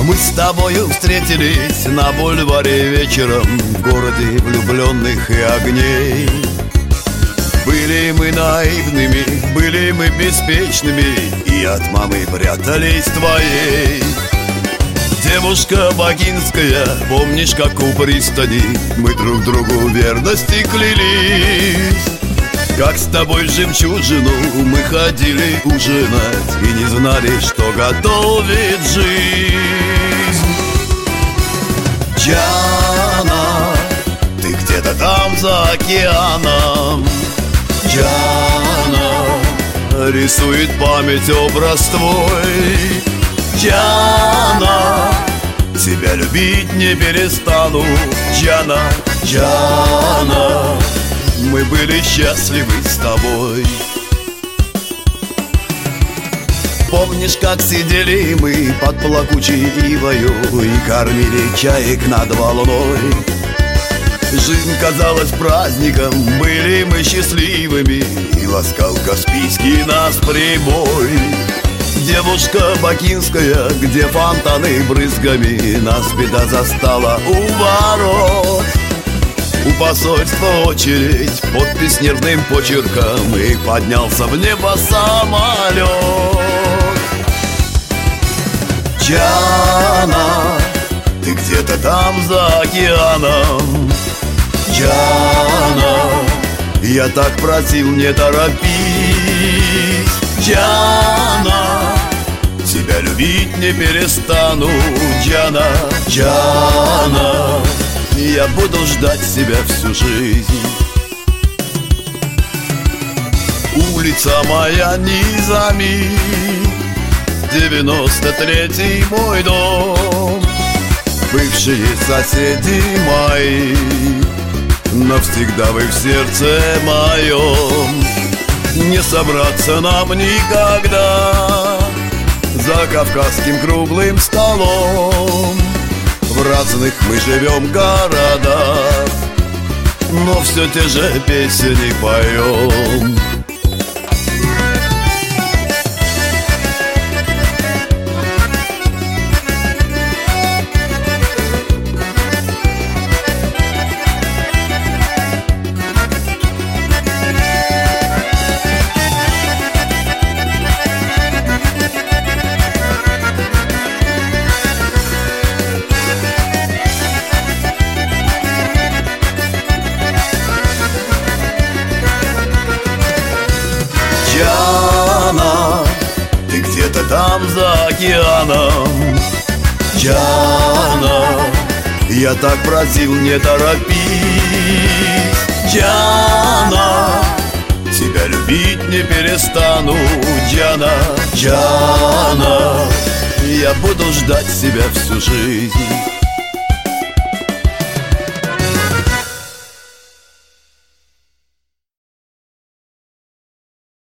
Мы с тобою встретились на бульваре вечером в городе влюбленных и огней. Были мы наивными, были мы беспечными, и от мамы прятались твоей. Девушка богинская, помнишь, как у пристани мы друг другу верности клялись? Как с тобой жемчужину мы ходили ужинать и не знали, что готовит жизнь. Джана, ты где-то там за океаном. Джана, рисует память образ твой. Джана, тебя любить не перестану. Джана, Джана, мы были счастливы с тобой. Помнишь, как сидели мы под плакучей ивою и кормили чаек над волной? Жизнь казалась праздником, были мы счастливыми, и ласкал Каспийский нас прибой. Девушка бакинская, где фонтаны брызгами, нас беда застала у ворот. У посольства очередь, подпись нервным почерком, и поднялся в небо самолет. Джана, ты где-то там за океаном. Джана, я так просил, не торопись. Джана, тебя любить не перестану. Джана, Джана, я буду ждать себя всю жизнь. Улица моя Низами, 93-й мой дом. Бывшие соседи мои, навсегда вы в сердце моем. Не собраться нам никогда за кавказским круглым столом. В разных мы живем городах, но все те же песни поем. Джана, ты где-то там за океаном. Джана, я так просил, не торопись. Джана, тебя любить не перестану. Джана, Джана, я буду ждать себя всю жизнь.